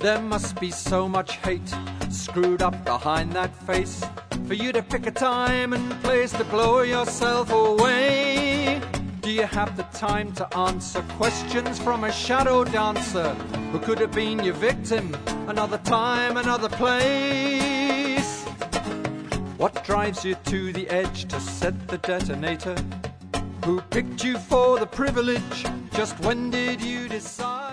There must be so much hate screwed up behind that face for you to pick a time and place to blow yourself away. Do you have the time to answer questions from a shadow dancer who could have been your victim another time, another place? What drives you to the edge to set the detonator? Who picked you for the privilege? Just when did you decide?